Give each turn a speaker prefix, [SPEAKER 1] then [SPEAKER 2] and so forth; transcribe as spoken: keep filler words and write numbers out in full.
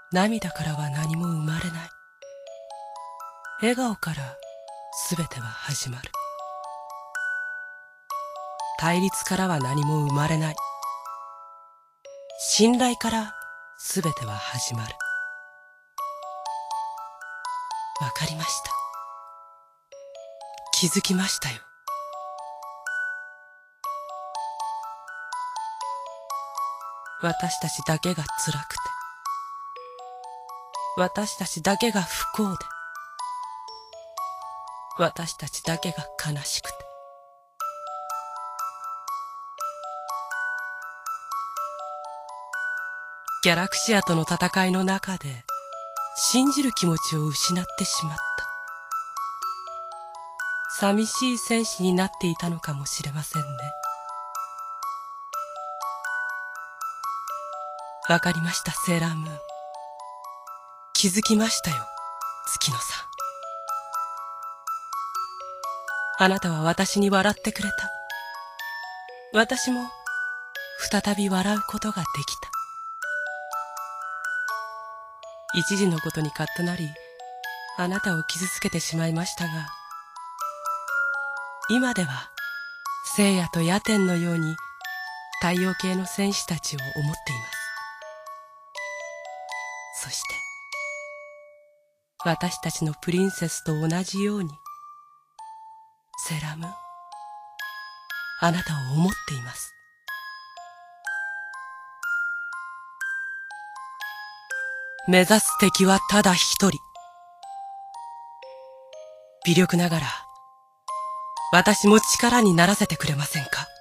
[SPEAKER 1] 涙からは何も生まれない。笑顔からすべては始まる。対立からは何も生まれない。信頼からすべては始まる。わかりました。気づきましたよ。私たちだけが辛くて、私たちだけが不幸で、私たちだけが悲しくて。ギャラクシアとの戦いの中で信じる気持ちを失ってしまった。寂しい戦士になっていたのかもしれませんね。わかりました、セーラームーン。気づきましたよ、月野さん。あなたは私に笑ってくれた。私も再び笑うことができた。一時のことにカッとなり、あなたを傷つけてしまいましたが、今では聖夜と夜天のように太陽系の戦士たちを思っています。そして私たちのプリンセスと同じように、セーラームーン、あなたを思っています。目指す敵はただ一人。微力ながら私も力にならせてくれませんか。